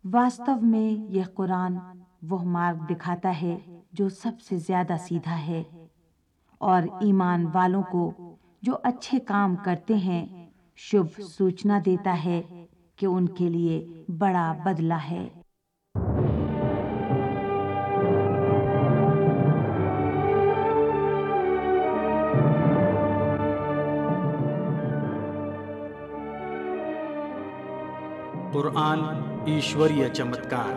वास्तव में यह कुरान वह मार्ग दिखाता है जो सबसे ज्यादा सीधा है, और ईमान वालों को जो अच्छे काम करते हैं शुभ सूचना देता है कि उनके लिए बड़ा बदला है। कुरान ईश्वरीय चमत्कार।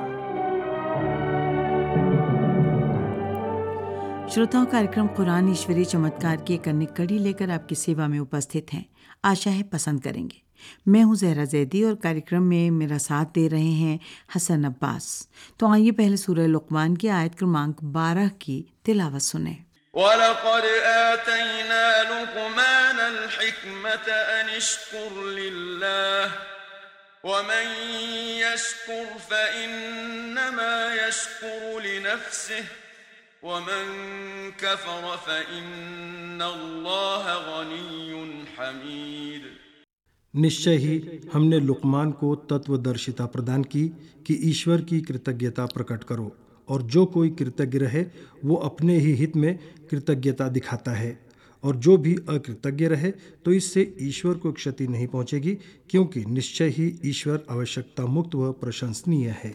श्रोताओं, कार्यक्रम कुरान ईश्वरीय चमत्कार की एक अन्य कड़ी लेकर आपकी सेवा में उपस्थित हैं। आशा है पसंद करेंगे। मैं हूं ज़हरा ज़ैदी और कार्यक्रम में मेरा साथ दे रहे हैं हसन अब्बास। तो आइए पहले सूरह लुक़मान की आयत क्रमांक 12 की तिलावत सुने। वलक़द आतैना लुक़मानल हिकमत अन इश्कुर लिल्लाह वमन यश्कुर फ़इन्नमा यश्कुरु लिनफ़्सिहि वमन कफ़र फ़इन्नल्लाह गनिय्युन हमीद। निश्चय ही हमने लुक़मान को तत्वदर्शिता प्रदान की कि ईश्वर की कृतज्ञता प्रकट करो, और जो कोई कृतज्ञ रहे वो अपने ही हित में कृतज्ञता दिखाता है, और जो भी अकृतज्ञ रहे तो इससे ईश्वर को क्षति नहीं पहुंचेगी, क्योंकि निश्चय ही ईश्वर आवश्यकता मुक्त व प्रशंसनीय है।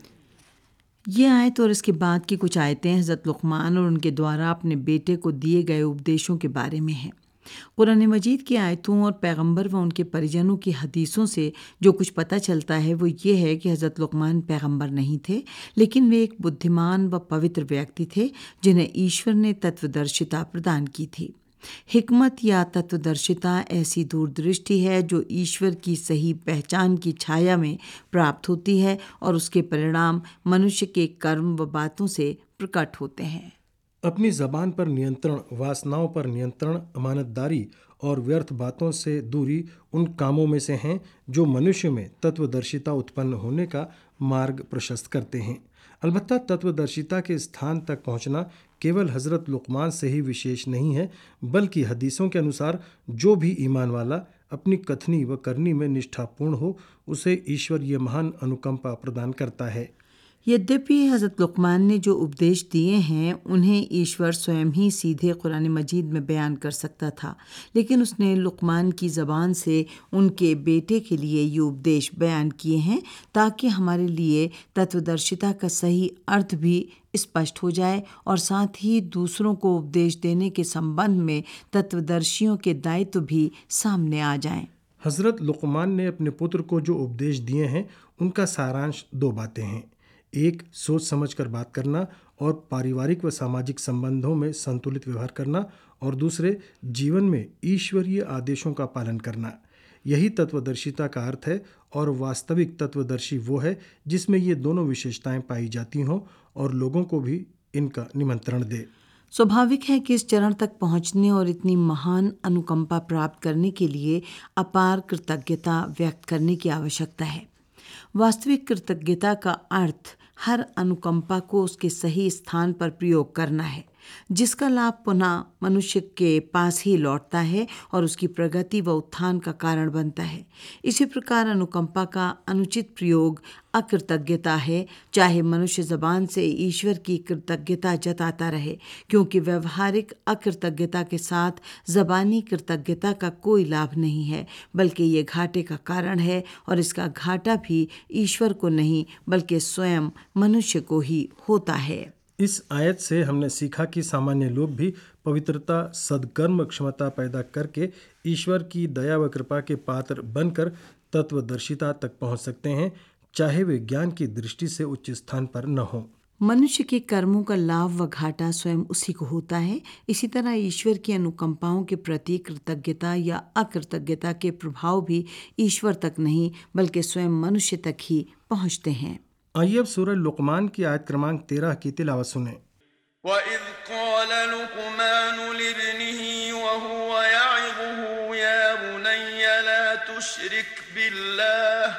ये आयत और इसके बाद की कुछ आयतें हज़रत लुक़मान और उनके द्वारा अपने बेटे को दिए गए उपदेशों के बारे में हैं। कुरान मजीद की आयतों और पैगंबर व उनके परिजनों की हदीसों से जो कुछ पता चलता है वो ये है कि हज़रत लुक़मान पैगंबर नहीं थे, लेकिन वे एक बुद्धिमान व पवित्र व्यक्ति थे जिन्हें ईश्वर ने तत्वदर्शिता प्रदान की थी। हिकमत या तत्वदर्शिता ऐसी दूरदृष्टि है जो ईश्वर की सही पहचान की छाया में प्राप्त होती है और उसके परिणाम मनुष्य के कर्म व बातों से प्रकट होते हैं। अपनी ज़बान पर नियंत्रण, वासनाओं पर नियंत्रण, अमानतदारी और व्यर्थ बातों से दूरी उन कामों में से हैं जो मनुष्य में तत्वदर्शिता उत्पन्न होने का मार्ग प्रशस्त करते हैं। अलबत्ता तत्वदर्शिता के स्थान तक पहुंचना केवल हज़रत लुक़मान से ही विशेष नहीं है, बल्कि हदीसों के अनुसार जो भी ईमान वाला अपनी कथनी व करनी में निष्ठापूर्ण हो उसे ईश्वर ये महान अनुकंपा प्रदान करता है। यद्यपि हज़रत लुक़मान ने जो उपदेश दिए हैं उन्हें ईश्वर स्वयं ही सीधे कुरान मजीद में बयान कर सकता था, लेकिन उसने लुक़मान की ज़बान से उनके बेटे के लिए ये उपदेश बयान किए हैं ताकि हमारे लिए तत्वदर्शिता का सही अर्थ भी स्पष्ट हो जाए और साथ ही दूसरों को उपदेश देने के संबंध में तत्वदर्शियों के दायित्व भी सामने आ जाएं। हज़रत लुक़मान ने अपने पुत्र को जो उपदेश दिए हैं उनका सारांश 2 बातें हैं। एक, सोच समझकर बात करना और पारिवारिक व सामाजिक संबंधों में संतुलित व्यवहार करना, और दूसरे, जीवन में ईश्वरीय आदेशों का पालन करना। यही तत्वदर्शिता का अर्थ है, और वास्तविक तत्वदर्शी वो है जिसमें ये दोनों विशेषताएं पाई जाती हों और लोगों को भी इनका निमंत्रण दे। स्वाभाविक है कि इस चरण तक पहुंचने और इतनी महान अनुकंपा प्राप्त करने के लिए अपार कृतज्ञता व्यक्त करने की आवश्यकता है। वास्तविक कृतज्ञता का अर्थ हर अनुकंपा को उसके सही स्थान पर प्रयोग करना है, जिसका लाभ पुनः मनुष्य के पास ही लौटता है और उसकी प्रगति व उत्थान का कारण बनता है। इसी प्रकार अनुकंपा का अनुचित प्रयोग अकृतज्ञता है, चाहे मनुष्य ज़बान से ईश्वर की कृतज्ञता जताता रहे, क्योंकि व्यवहारिक अकृतज्ञता के साथ ज़बानी कृतज्ञता का कोई लाभ नहीं है, बल्कि ये घाटे का कारण है, और इसका घाटा भी ईश्वर को नहीं बल्कि स्वयं मनुष्य को ही होता है। इस आयत से हमने सीखा कि सामान्य लोग भी पवित्रता, सद्कर्म, क्षमता पैदा करके ईश्वर की दया व कृपा के पात्र बनकर तत्वदर्शिता तक पहुंच सकते हैं, चाहे वे ज्ञान की दृष्टि से उच्च स्थान पर न हो। मनुष्य के कर्मों का लाभ व घाटा स्वयं उसी को होता है। इसी तरह ईश्वर की अनुकंपाओं के प्रति कृतज्ञता या अकृतज्ञता के प्रभाव भी ईश्वर तक नहीं बल्कि स्वयं मनुष्य तक ही पहुँचते हैं। आइए अब सूरह लुक़मान की आयत क्रमांक 13 की तिलावत सुनें। वइज़ क़ाल लुक़मान लिब्निही वहुव यइज़ुहु या बुनय्य ला तुश्रिक बिल्लाह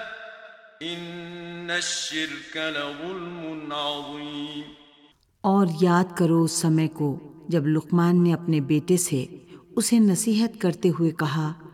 इन्नश्शिर्क लज़ुल्मुन अज़ीम। और याद करो उस समय को जब लुक़मान ने अपने बेटे से उसे नसीहत करते हुए कहा,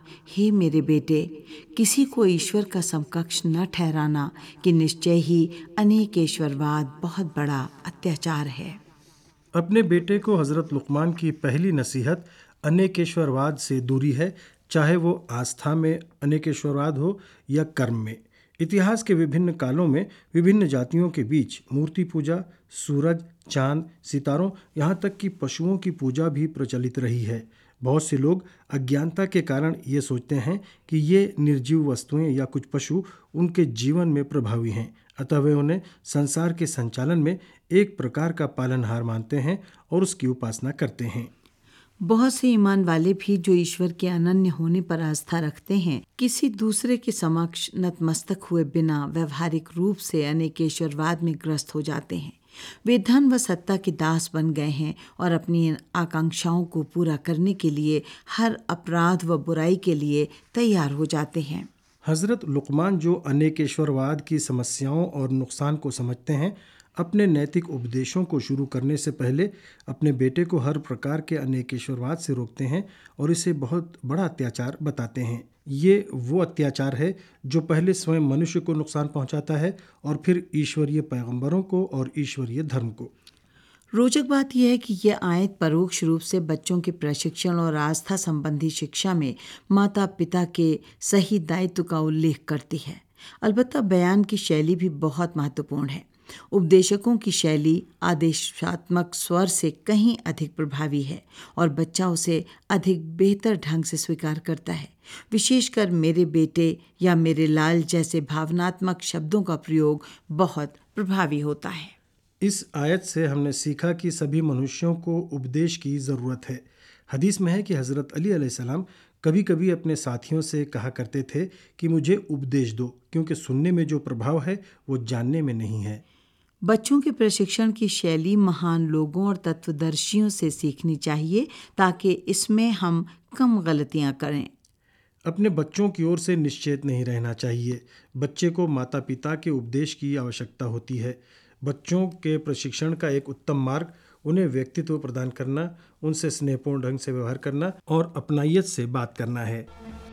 हे मेरे बेटे, किसी को ईश्वर का समकक्ष न ठहराना कि निश्चय ही अनेकेश्वरवाद बहुत बड़ा अत्याचार है। अपने बेटे को हज़रत लुकमान की पहली नसीहत अनेकेश्वरवाद से दूरी है, चाहे वो आस्था में अनेकेश्वरवाद हो या कर्म में। इतिहास के विभिन्न कालों में विभिन्न जातियों के बीच मूर्ति पूजा, सूरज, चांद, सितारों, यहाँ तक कि पशुओं की पूजा भी प्रचलित रही है। बहुत से लोग अज्ञानता के कारण ये सोचते हैं कि ये निर्जीव वस्तुएं या कुछ पशु उनके जीवन में प्रभावी हैं, अतः वे उन्हें संसार के संचालन में एक प्रकार का पालनहार मानते हैं और उसकी उपासना करते हैं। बहुत से ईमान वाले भी जो ईश्वर के अनन्य होने पर आस्था रखते हैं, किसी दूसरे के समक्ष नतमस्तक हुए बिना व्यवहारिक रूप से अनेकेश्वरवाद में ग्रस्त हो जाते हैं। वे धन व सत्ता के दास बन गए हैं और अपनी आकांक्षाओं को पूरा करने के लिए हर अपराध व बुराई के लिए तैयार हो जाते हैं। हज़रत लुकमान जो अनेकेश्वरवाद की समस्याओं और नुकसान को समझते हैं, अपने नैतिक उपदेशों को शुरू करने से पहले अपने बेटे को हर प्रकार के अनेकेश्वरवाद से रोकते हैं और इसे बहुत बड़ा अत्याचार बताते हैं। ये वो अत्याचार है जो पहले स्वयं मनुष्य को नुकसान पहुंचाता है और फिर ईश्वरीय पैगंबरों को और ईश्वरीय धर्म को। रोचक बात यह है कि यह आयत परोक्ष रूप से बच्चों के प्रशिक्षण और आस्था संबंधी शिक्षा में माता पिता के सही दायित्व का उल्लेख करती है। अलबत्ता बयान की शैली भी बहुत महत्वपूर्ण है। उपदेशकों की शैली आदेशात्मक स्वर से कहीं अधिक प्रभावी है और बच्चा उसे अधिक बेहतर ढंग से स्वीकार करता है। विशेषकर मेरे बेटे या मेरे लाल जैसे भावनात्मक शब्दों का प्रयोग बहुत प्रभावी होता है। इस आयत से हमने सीखा कि सभी मनुष्यों को उपदेश की ज़रूरत है। हदीस में है कि हज़रत अली अलैहिस्सलाम कभी कभी अपने साथियों से कहा करते थे कि मुझे उपदेश दो, क्योंकि सुनने में जो प्रभाव है वो जानने में नहीं है। बच्चों के प्रशिक्षण की शैली महान लोगों और तत्वदर्शियों से सीखनी चाहिए ताकि इसमें हम कम गलतियां करें। अपने बच्चों की ओर से निश्चेत नहीं रहना चाहिए। बच्चे को माता पिता के उपदेश की आवश्यकता होती है। बच्चों के प्रशिक्षण का एक उत्तम मार्ग उन्हें व्यक्तित्व प्रदान करना, उनसे स्नेहपूर्ण ढंग से व्यवहार करना और अपनाइयत से बात करना है।